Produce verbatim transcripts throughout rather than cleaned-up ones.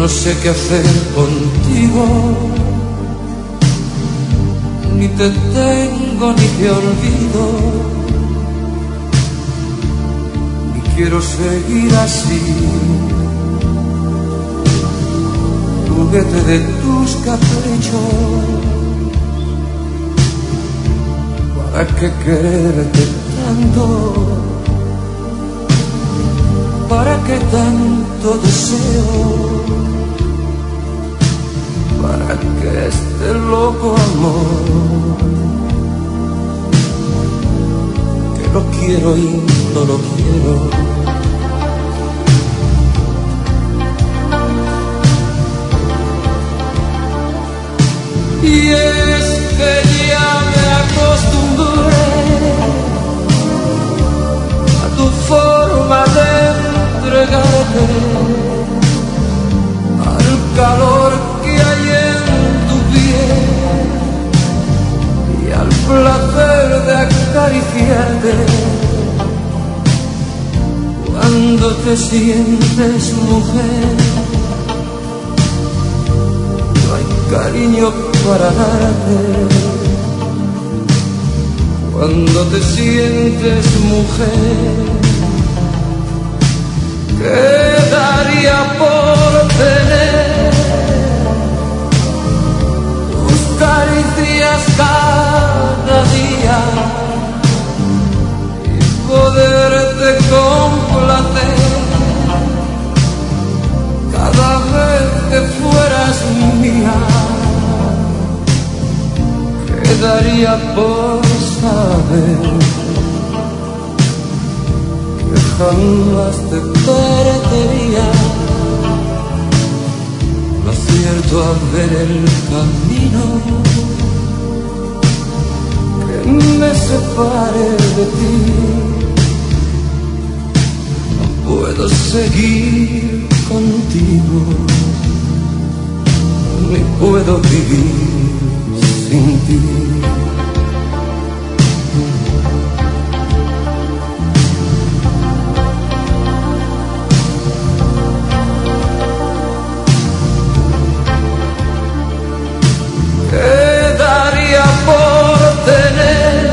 no sé qué hacer contigo, ni te tengo ni te olvido, ni quiero seguir así, juguete de tus caprichos. ¿Para qué quererte tanto? ¿Para qué tanto deseo? ¿Para qué este loco amor? Que lo quiero y no lo quiero. Y es que ya me acostumbré a tu forma de entregarte, al calor que hay en tu piel y al placer de acariciarte. Cuando te sientes mujer, no hay cariño para darte. Cuando te sientes mujer, quedaría por tener tus caricias cada día y poderte complacer cada vez que fueras mía. Quedaría por saber que jamás te perdería. No acierto a ver el camino que me separe de ti. No puedo seguir contigo, ni puedo vivir sin ti. Quedaría por tener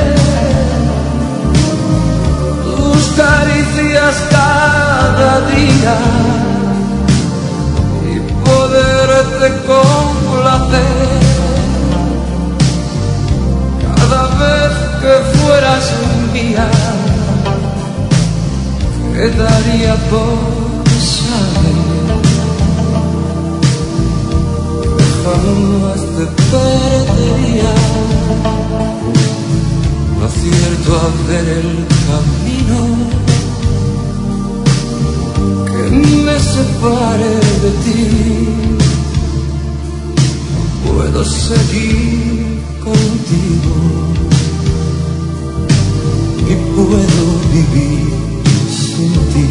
tus caricias cada día y poderte complacer cada vez que fueras mía. Quedaría por saber que jamás te perdería. No acierto a ver el camino que me separe de ti. No puedo seguir contigo, ni puedo vivir sin ti.